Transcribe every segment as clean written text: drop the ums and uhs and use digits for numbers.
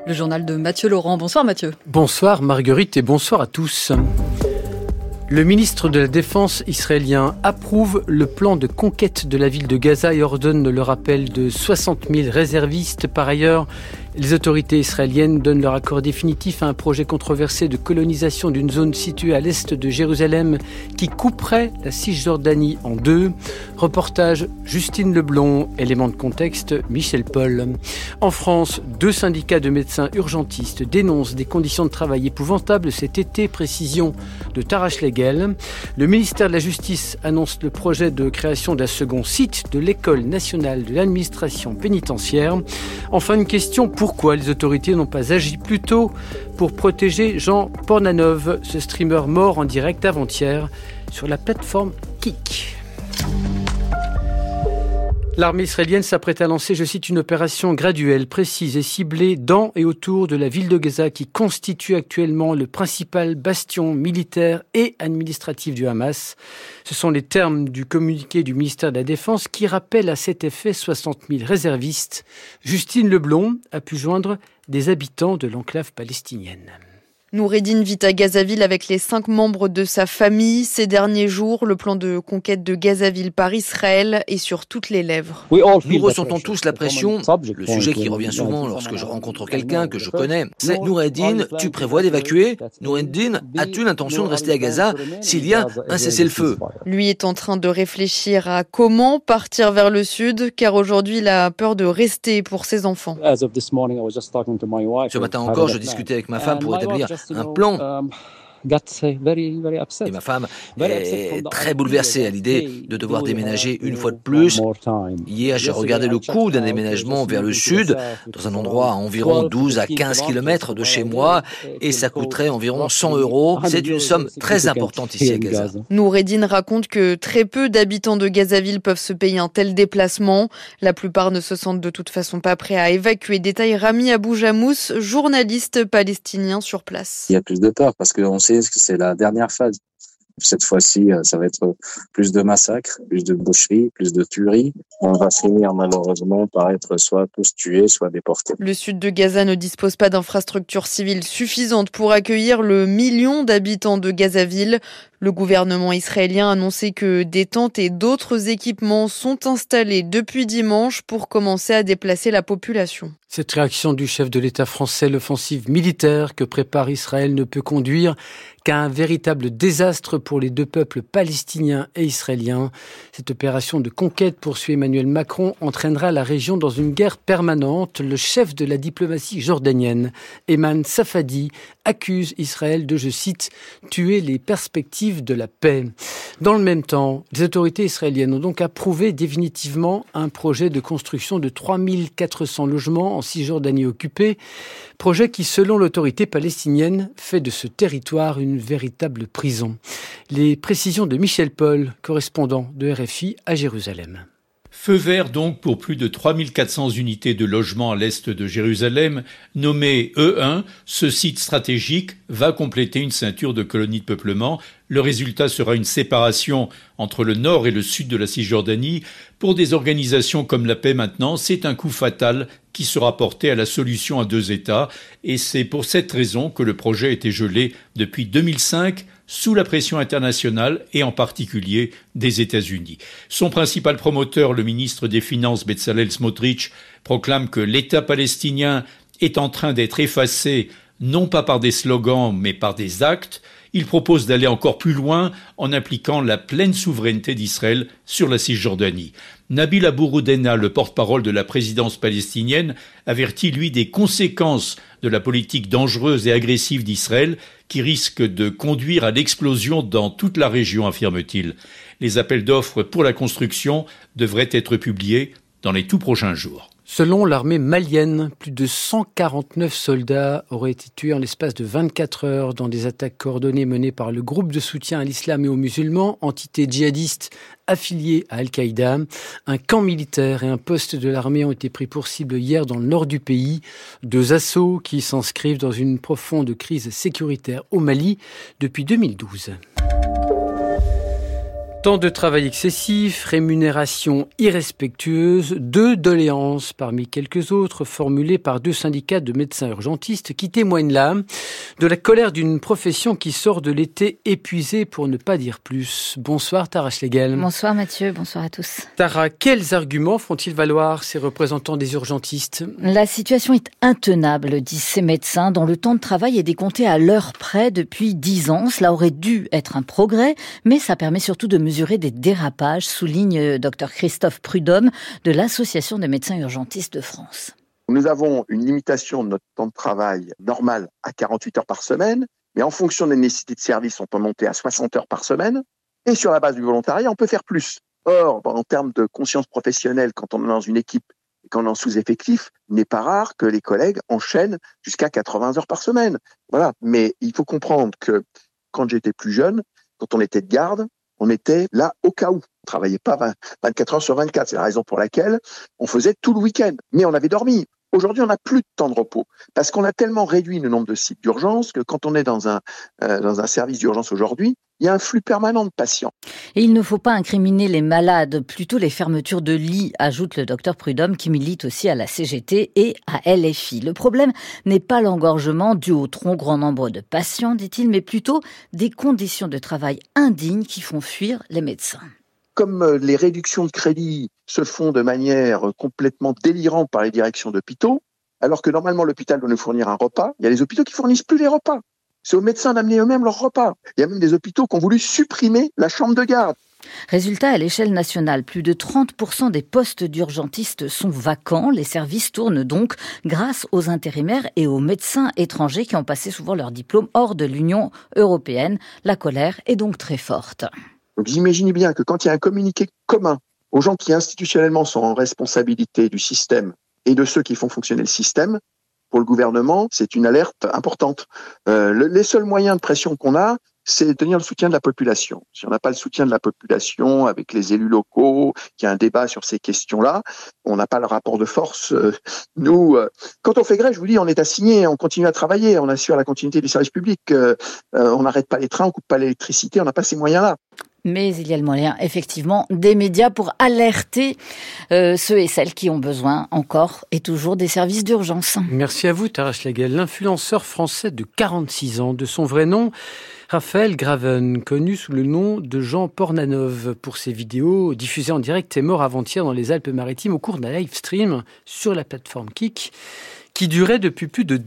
Le journal de Mathieu Laurent. Bonsoir Mathieu. Bonsoir Marguerite et bonsoir à tous. Le ministre de la Défense israélien approuve le plan de conquête de la ville de Gaza et ordonne le rappel de 60 000 réservistes. Par ailleurs, les autorités israéliennes donnent leur accord définitif à un projet controversé de colonisation d'une zone située à l'est de Jérusalem qui couperait la Cisjordanie en deux. Reportage Justine Leblond, élément de contexte Michel Paul. En France, 2 syndicats de médecins urgentistes dénoncent des conditions de travail épouvantables cet été, précision de Tarash Legel. Le ministère de la Justice annonce le projet de création d'un second site de l'École nationale de l'administration pénitentiaire. Enfin, une question: pourquoi les autorités n'ont pas agi plus tôt pour protéger Jean Pornanov, ce streamer mort en direct avant-hier sur la plateforme Kik. L'armée israélienne s'apprête à lancer, je cite, une opération graduelle, précise et ciblée dans et autour de la ville de Gaza qui constitue actuellement le principal bastion militaire et administratif du Hamas. Ce sont les termes du communiqué du ministère de la Défense qui rappelle à cet effet 60 000 réservistes. Justine Leblond a pu joindre des habitants de l'enclave palestinienne. Noureddin vit à Gazaville avec les 5 membres de sa famille. Ces derniers jours, le plan de conquête de Gazaville par Israël est sur toutes les lèvres. Nous ressentons tous la pression. Le sujet qui revient souvent lorsque je rencontre quelqu'un que je connais, c'est: Noureddin, tu prévois d'évacuer? Noureddin, as-tu l'intention de rester à Gaza s'il y a un cessez-le-feu? Lui est en train de réfléchir à comment partir vers le sud, car aujourd'hui il a peur de rester pour ses enfants. Ce matin encore, je discutais avec ma femme pour établir un plan. Et ma femme est très bouleversée à l'idée de devoir déménager une fois de plus. Hier, j'ai regardé le coût d'un déménagement vers le sud, dans un endroit à environ 12 à 15 km de chez moi, et ça coûterait environ 100 €. C'est une somme très importante ici à Gaza. Noureddin raconte que très peu d'habitants de Gazaville peuvent se payer un tel déplacement. La plupart ne se sentent de toute façon pas prêts à évacuer. Détaille Rami Aboujamous, journaliste palestinien sur place. Il y a plus de peur parce qu'on sait que c'est la dernière phase. Cette fois-ci, ça va être plus de massacres, plus de boucheries, plus de tueries. On va finir malheureusement par être soit tous tués, soit déportés. Le sud de Gaza ne dispose pas d'infrastructures civiles suffisantes pour accueillir le million d'habitants de Gazaville. Le gouvernement israélien a annoncé que des tentes et d'autres équipements sont installés depuis dimanche pour commencer à déplacer la population. Cette réaction du chef de l'État français, l'offensive militaire que prépare Israël, ne peut conduire qu'à un véritable désastre pour les deux peuples palestiniens et israéliens. Cette opération de conquête, poursuit Emmanuel Macron, entraînera la région dans une guerre permanente. Le chef de la diplomatie jordanienne, Ayman Safadi, accuse Israël de, je cite, tuer les perspectives de la paix. Dans le même temps, les autorités israéliennes ont donc approuvé définitivement un projet de construction de 3 400 logements en Cisjordanie occupée, projet qui, selon l'autorité palestinienne, fait de ce territoire une véritable prison. Les précisions de Michel Paul, correspondant de RFI à Jérusalem. Feu vert donc pour plus de 3400 unités de logement à l'est de Jérusalem, nommé E1. Ce site stratégique va compléter une ceinture de colonies de peuplement. Le résultat sera une séparation entre le nord et le sud de la Cisjordanie. Pour des organisations comme la Paix Maintenant, c'est un coup fatal qui sera porté à la solution à 2 États. Et c'est pour cette raison que le projet a été gelé depuis 2005, sous la pression internationale et en particulier des États-Unis. Son principal promoteur, le ministre des Finances Bezalel Smotrich, proclame que l'État palestinien est en train d'être effacé, non pas par des slogans, mais par des actes. Il propose d'aller encore plus loin en impliquant la pleine souveraineté d'Israël sur la Cisjordanie. Nabil Abu-Roudena, le porte-parole de la présidence palestinienne, avertit lui des conséquences de la politique dangereuse et agressive d'Israël qui risque de conduire à l'explosion dans toute la région, affirme-t-il. Les appels d'offres pour la construction devraient être publiés dans les tout prochains jours. Selon l'armée malienne, plus de 149 soldats auraient été tués en l'espace de 24 heures dans des attaques coordonnées menées par le groupe de soutien à l'islam et aux musulmans, entité djihadiste affiliée à Al-Qaïda. Un camp militaire et un poste de l'armée ont été pris pour cible hier dans le nord du pays. 2 assauts qui s'inscrivent dans une profonde crise sécuritaire au Mali depuis 2012. Temps de travail excessif, rémunération irrespectueuse, 2 doléances parmi quelques autres formulées par 2 syndicats de médecins urgentistes qui témoignent là de la colère d'une profession qui sort de l'été épuisée pour ne pas dire plus. Bonsoir Tara Schlegel. Bonsoir Mathieu, bonsoir à tous. Tara, quels arguments font-ils valoir ces représentants des urgentistes ? La situation est intenable, disent ces médecins, dont le temps de travail est décompté à l'heure près depuis 10 ans. Cela aurait dû être un progrès, mais ça permet surtout de mesurer des dérapages, souligne Dr Christophe Prudhomme de l'Association des médecins urgentistes de France. Nous avons une limitation de notre temps de travail normal à 48 heures par semaine, mais en fonction des nécessités de service, on peut monter à 60 heures par semaine, et sur la base du volontariat, on peut faire plus. Or, en termes de conscience professionnelle, quand on est dans une équipe et qu'on est en sous-effectif, il n'est pas rare que les collègues enchaînent jusqu'à 80 heures par semaine. Voilà. Mais il faut comprendre que quand j'étais plus jeune, quand on était de garde, on était là au cas où. On travaillait pas 24 heures sur 24. C'est la raison pour laquelle on faisait tout le week-end. Mais on avait dormi. Aujourd'hui, on n'a plus de temps de repos parce qu'on a tellement réduit le nombre de sites d'urgence que quand on est dans un service d'urgence aujourd'hui, il y a un flux permanent de patients. Et il ne faut pas incriminer les malades, plutôt les fermetures de lits, ajoute le docteur Prudhomme qui milite aussi à la CGT et à LFI. Le problème n'est pas l'engorgement dû au trop grand nombre de patients, dit-il, mais plutôt des conditions de travail indignes qui font fuir les médecins. Comme les réductions de crédit se font de manière complètement délirante par les directions d'hôpitaux, alors que normalement l'hôpital doit nous fournir un repas, il y a les hôpitaux qui fournissent plus les repas. C'est aux médecins d'amener eux-mêmes leurs repas. Il y a même des hôpitaux qui ont voulu supprimer la chambre de garde. Résultat, à l'échelle nationale, plus de 30% des postes d'urgentistes sont vacants. Les services tournent donc grâce aux intérimaires et aux médecins étrangers qui ont passé souvent leur diplôme hors de l'Union européenne. La colère est donc très forte. Donc vous imaginez bien que quand il y a un communiqué commun aux gens qui institutionnellement sont en responsabilité du système et de ceux qui font fonctionner le système, pour le gouvernement, c'est une alerte importante. Les seuls moyens de pression qu'on a, c'est de tenir le soutien de la population. Si on n'a pas le soutien de la population avec les élus locaux, qu'il y a un débat sur ces questions-là, on n'a pas le rapport de force. Nous, quand on fait grève, je vous dis, on est assigné, on continue à travailler, on assure la continuité des services publics, on n'arrête pas les trains, on coupe pas l'électricité, on n'a pas ces moyens-là. Mais il y a le moyen, effectivement, des médias pour alerter ceux et celles qui ont besoin encore et toujours des services d'urgence. Merci à vous, Tara Schlegel. L'influenceur français de 46 ans, de son vrai nom, Raphaël Graven, connu sous le nom de Jean Pornanov pour ses vidéos diffusées en direct, est mort avant-hier dans les Alpes-Maritimes au cours d'un live stream sur la plateforme Kik, qui durait depuis plus de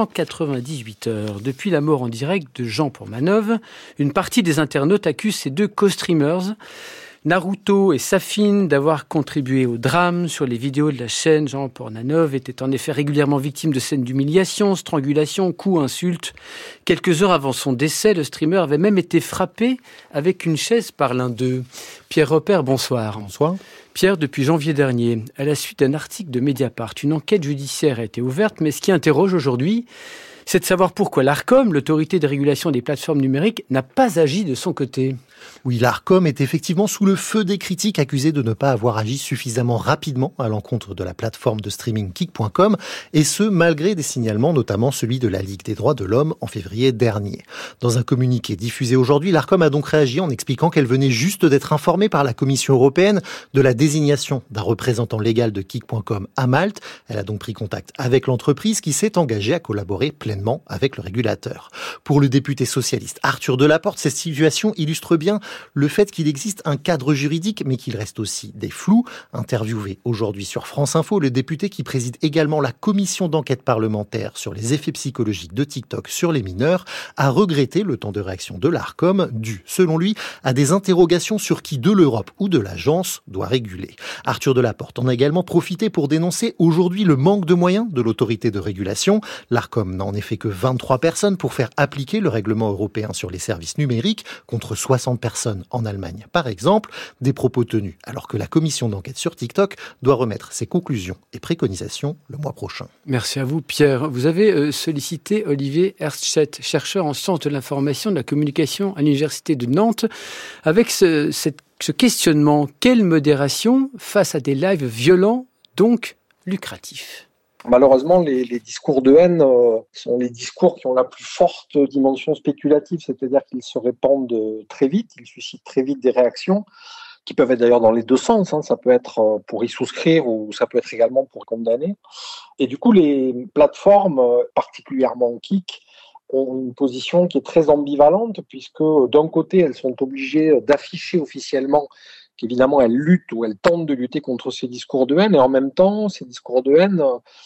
298 heures. Depuis la mort en direct de Jean Pornanov, une partie des internautes accuse ces 2 co-streamers, Naruto et Safine, d'avoir contribué au drame. Sur les vidéos de la chaîne, Jean Pornanov était en effet régulièrement victime de scènes d'humiliation, strangulation, coups, insultes. Quelques heures avant son décès, le streamer avait même été frappé avec une chaise par l'un d'eux. Pierre Repère, bonsoir. Bonsoir. Pierre, depuis janvier dernier, à la suite d'un article de Mediapart, une enquête judiciaire a été ouverte, mais ce qui interroge aujourd'hui, c'est de savoir pourquoi l'Arcom, l'autorité de régulation des plateformes numériques, n'a pas agi de son côté. Oui, l'Arcom est effectivement sous le feu des critiques, accusé de ne pas avoir agi suffisamment rapidement à l'encontre de la plateforme de streaming Kik.com, et ce, malgré des signalements, notamment celui de la Ligue des droits de l'homme en février dernier. Dans un communiqué diffusé aujourd'hui, l'Arcom a donc réagi en expliquant qu'elle venait juste d'être informée par la Commission européenne de la désignation d'un représentant légal de Kik.com à Malte. Elle a donc pris contact avec l'entreprise qui s'est engagée à collaborer pleinement avec le régulateur. Pour le député socialiste Arthur Delaporte, cette situation illustre bien le fait qu'il existe un cadre juridique, mais qu'il reste aussi des flous. Interviewé aujourd'hui sur France Info, le député qui préside également la commission d'enquête parlementaire sur les effets psychologiques de TikTok sur les mineurs a regretté le temps de réaction de l'Arcom, dû, selon lui, à des interrogations sur qui de l'Europe ou de l'agence doit réguler. Arthur Delaporte en a également profité pour dénoncer aujourd'hui le manque de moyens de l'autorité de régulation. L'Arcom n'a en effet que 23 personnes pour faire appliquer le règlement européen sur les services numériques, contre 60 personnes en Allemagne, par exemple, des propos tenus alors que la commission d'enquête sur TikTok doit remettre ses conclusions et préconisations le mois prochain. Merci à vous, Pierre. Vous avez sollicité Olivier Erststedt, chercheur en sciences de l'information et de la communication à l'Université de Nantes, avec ce questionnement. Quelle modération face à des lives violents, donc lucratifs ? Malheureusement, les discours de haine sont les discours qui ont la plus forte dimension spéculative, c'est-à-dire qu'ils se répandent très vite, ils suscitent très vite des réactions, qui peuvent être d'ailleurs dans les deux sens. Ça peut être pour y souscrire ou ça peut être également pour condamner. Et du coup, les plateformes, particulièrement Kik, ont une position qui est très ambivalente, puisque d'un côté, elles sont obligées d'afficher officiellement qu'évidemment elles luttent ou elles tentent de lutter contre ces discours de haine, et en même temps, ces discours de haine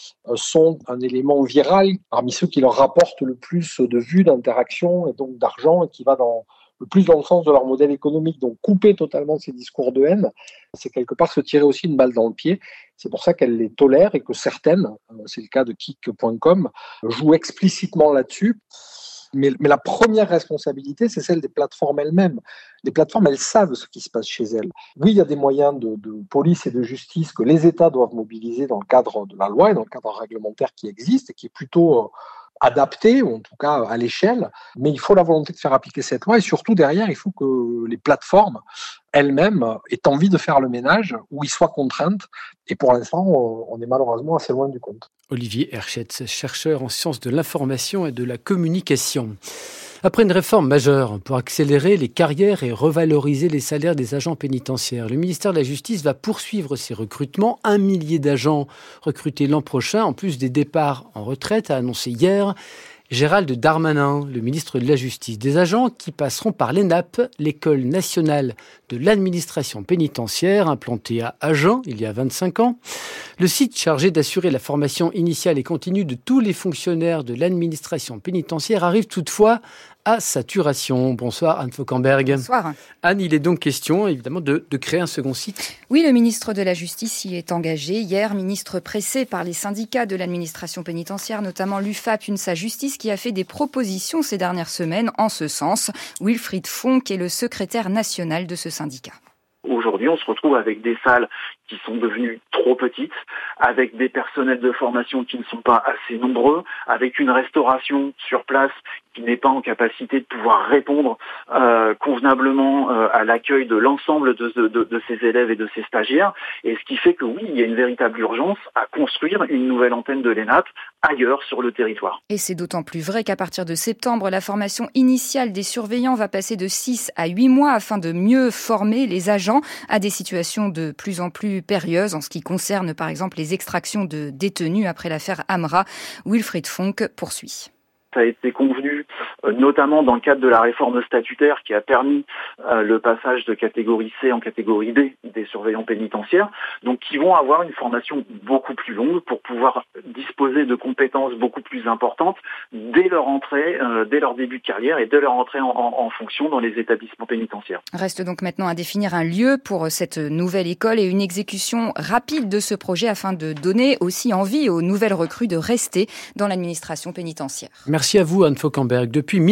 sont un élément viral parmi ceux qui leur rapportent le plus de vues, d'interactions et donc d'argent, et qui va le plus dans le sens de leur modèle économique. Donc couper totalement ces discours de haine, c'est quelque part se tirer aussi une balle dans le pied. C'est pour ça qu'elles les tolèrent et que certaines, c'est le cas de Kik.com, jouent explicitement là-dessus. Mais la première responsabilité, c'est celle des plateformes elles-mêmes. Les plateformes, elles savent ce qui se passe chez elles. Oui, il y a des moyens de police et de justice que les États doivent mobiliser dans le cadre de la loi et dans le cadre réglementaire qui existe et qui est plutôt adapté, ou en tout cas à l'échelle. Mais il faut la volonté de faire appliquer cette loi et surtout, derrière, il faut que les plateformes elles-mêmes aient envie de faire le ménage ou y soient contraintes. Et pour l'instant, on est malheureusement assez loin du compte. Olivier Herschetz, chercheur en sciences de l'information et de la communication. Après une réforme majeure pour accélérer les carrières et revaloriser les salaires des agents pénitentiaires, le ministère de la Justice va poursuivre ses recrutements. 1 millier d'agents recrutés l'an prochain, en plus des départs en retraite, a annoncé hier Gérald Darmanin, le ministre de la Justice. Des agents qui passeront par l'ENAP, l'École nationale de l'administration pénitentiaire, implantée à Agen il y a 25 ans. Le site chargé d'assurer la formation initiale et continue de tous les fonctionnaires de l'administration pénitentiaire arrive toutefois à saturation. Bonsoir Anne Fauquemberg. Bonsoir. Anne, il est donc question évidemment de créer un second site. Oui, le ministre de la Justice y est engagé. Hier, ministre pressé par les syndicats de l'administration pénitentiaire, notamment l'UFAP, UNSA Justice, qui a fait des propositions ces dernières semaines en ce sens. Wilfried Fonck est le secrétaire national de ce syndicat. Aujourd'hui, on se retrouve avec des salles qui sont devenues trop petites, avec des personnels de formation qui ne sont pas assez nombreux, avec une restauration sur place qui n'est pas en capacité de pouvoir répondre convenablement à l'accueil de l'ensemble de ces élèves et de ces stagiaires. Et ce qui fait que oui, il y a une véritable urgence à construire une nouvelle antenne de l'ENAP ailleurs sur le territoire. Et c'est d'autant plus vrai qu'à partir de septembre, la formation initiale des surveillants va passer de 6 à 8 mois afin de mieux former les agents à des situations de plus en plus périlleuses en ce qui concerne par exemple les extractions de détenus après l'affaire Amra. Wilfried Fonck poursuit. Ça a été convenu, notamment dans le cadre de la réforme statutaire qui a permis le passage de catégorie C en catégorie D des surveillants pénitentiaires, donc qui vont avoir une formation beaucoup plus longue pour pouvoir disposer de compétences beaucoup plus importantes dès leur entrée, dès leur début de carrière et dès leur entrée en fonction dans les établissements pénitentiaires. Reste donc maintenant à définir un lieu pour cette nouvelle école et une exécution rapide de ce projet afin de donner aussi envie aux nouvelles recrues de rester dans l'administration pénitentiaire. Merci à vous Anne Fauquemberg. Depuis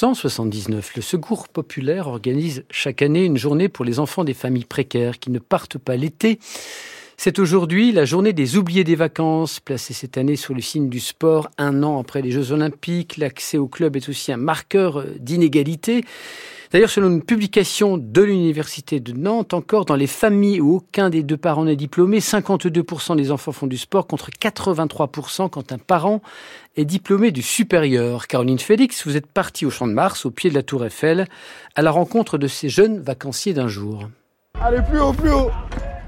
1979, le Secours populaire organise chaque année une journée pour les enfants des familles précaires qui ne partent pas l'été. C'est aujourd'hui la journée des oubliés des vacances, placée cette année sous le signe du sport. 1 an après les Jeux Olympiques, l'accès au club est aussi un marqueur d'inégalité. D'ailleurs, selon une publication de l'Université de Nantes, encore dans les familles où aucun des deux parents n'est diplômé, 52% des enfants font du sport contre 83% quand un parent est diplômé du supérieur. Caroline Félix, vous êtes partie au Champ de Mars, au pied de la Tour Eiffel, à la rencontre de ces jeunes vacanciers d'un jour. Allez, plus haut, plus haut!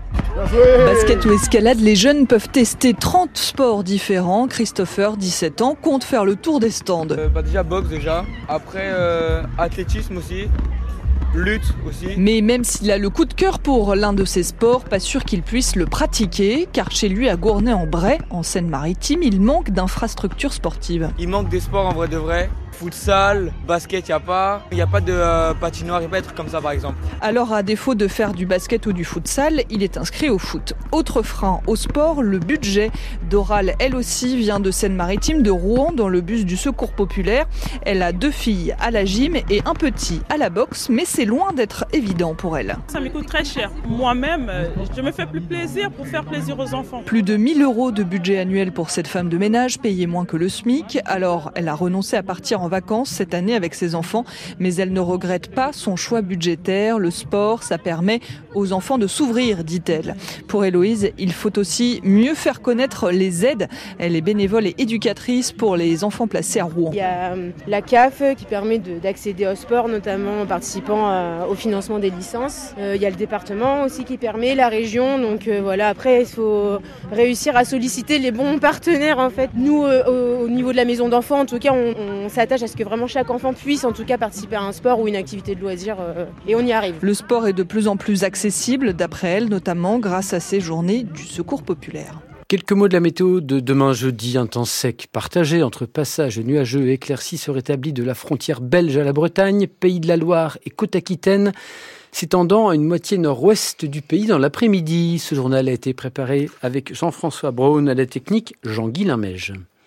Basket ou escalade, les jeunes peuvent tester 30 sports différents. Christopher, 17 ans, compte faire le tour des stands. Déjà boxe déjà, après athlétisme aussi, lutte aussi. Mais même s'il a le coup de cœur pour l'un de ces sports, pas sûr qu'il puisse le pratiquer, car chez lui à Gournay-en-Bray, en Seine-Maritime, il manque d'infrastructures sportives. Il manque des sports en vrai de vrai. Futsal, basket, il n'y a pas de patinoire, il n'y a pas de trucs comme ça par exemple. Alors à défaut de faire du basket ou du futsal, il est inscrit au foot. Autre frein au sport, le budget. Doral, elle aussi, vient de Seine-Maritime, de Rouen, dans le bus du Secours populaire. Elle a 2 filles à la gym et un petit à la boxe, mais c'est loin d'être évident pour elle. Ça me coûte très cher. Moi-même, je me fais plus plaisir pour faire plaisir aux enfants. Plus de 1 000 € de budget annuel pour cette femme de ménage, payée moins que le SMIC. Alors elle a renoncé à partir en vacances cette année avec ses enfants, mais elle ne regrette pas son choix budgétaire. Le sport, ça permet aux enfants de s'ouvrir, dit-elle. Pour Héloïse, il faut aussi mieux faire connaître les aides. Elle est bénévole et éducatrice pour les enfants placés à Rouen. Il y a la CAF qui permet d'accéder au sport, notamment en participant au financement des licences. Il y a le département aussi qui permet, la région. Donc voilà, après il faut réussir à solliciter les bons partenaires en fait. Nous, au niveau de la maison d'enfants, en tout cas, on s'attache à ce que vraiment chaque enfant puisse en tout cas participer à un sport ou une activité de loisir et on y arrive. Le sport est de plus en plus accessible, d'après elle, notamment grâce à ces journées du Secours populaire. Quelques mots de la météo de demain jeudi. Un temps sec partagé entre passages nuageux et éclaircies se rétablit de la frontière belge à la Bretagne, Pays de la Loire et Côte-Aquitaine, s'étendant à une moitié nord-ouest du pays dans l'après-midi. Ce journal a été préparé avec Jean-François Braun, à la technique Jean-Guy Limège.